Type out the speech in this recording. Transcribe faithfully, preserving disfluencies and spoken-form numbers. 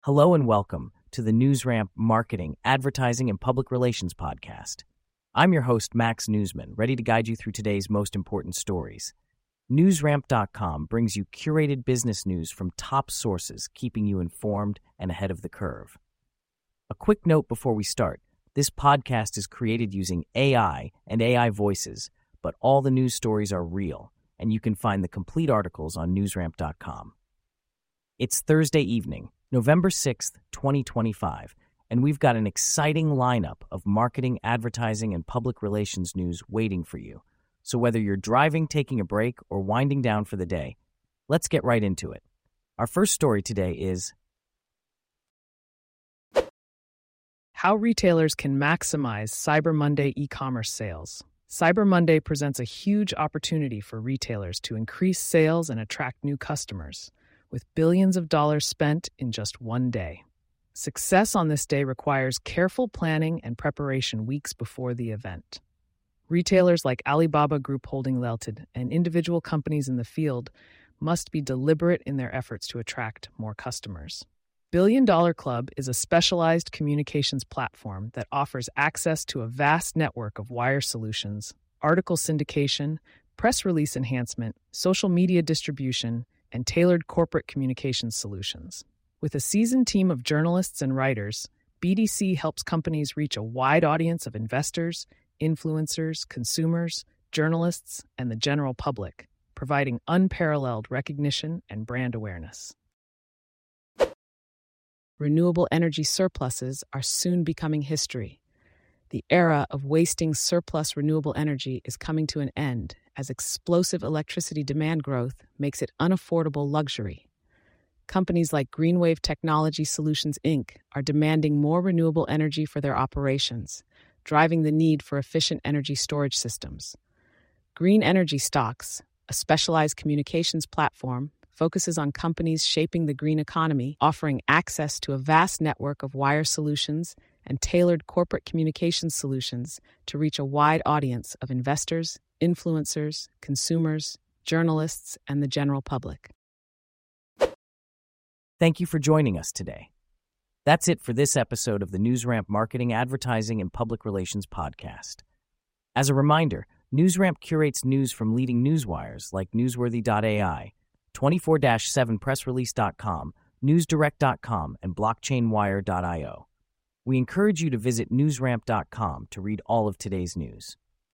Hello and welcome to the NewsRamp Marketing, Advertising, and Public Relations podcast. I'm your host, Max Newsman, ready to guide you through today's most important stories. NewsRamp dot com brings you curated business news from top sources, keeping you informed and ahead of the curve. A quick note before we start. This podcast is created using A I and A I voices, but all the news stories are real, and you can find the complete articles on NewsRamp dot com. It's Thursday evening, November sixth, twenty twenty-five, and we've got an exciting lineup of marketing, advertising, and public relations news waiting for you. So whether you're driving, taking a break, or winding down for the day, let's get right into it. Our first story today is how retailers can maximize Cyber Monday e-commerce sales. Cyber Monday presents a huge opportunity for retailers to increase sales and attract new customers, with billions of dollars spent in just one day. Success on this day requires careful planning and preparation weeks before the event. Retailers like Alibaba Group Holding Limited and individual companies in the field must be deliberate in their efforts to attract more customers. Billion Dollar Club is a specialized communications platform that offers access to a vast network of wire solutions, article syndication, press release enhancement, social media distribution, and tailored corporate communications solutions. With a seasoned team of journalists and writers, B D C helps companies reach a wide audience of investors, influencers, consumers, journalists, and the general public, providing unparalleled recognition and brand awareness. Renewable energy surpluses are soon becoming history. The era of wasting surplus renewable energy is coming to an end as explosive electricity demand growth makes it unaffordable luxury. Companies like Greenwave Technology Solutions, Incorporated are demanding more renewable energy for their operations, driving the need for efficient energy storage systems. Green Energy Stocks, a specialized communications platform, focuses on companies shaping the green economy, offering access to a vast network of wire solutions and tailored corporate communications solutions to reach a wide audience of investors, influencers, consumers, journalists, and the general public. Thank you for joining us today. That's it for this episode of the NewsRamp Marketing, Advertising, and Public Relations podcast. As a reminder, NewsRamp curates news from leading newswires like Newsworthy dot A I, twenty-four seven press release dot com, newsdirect dot com, and blockchain wire dot io. We encourage you to visit NewsRamp dot com to read all of today's news.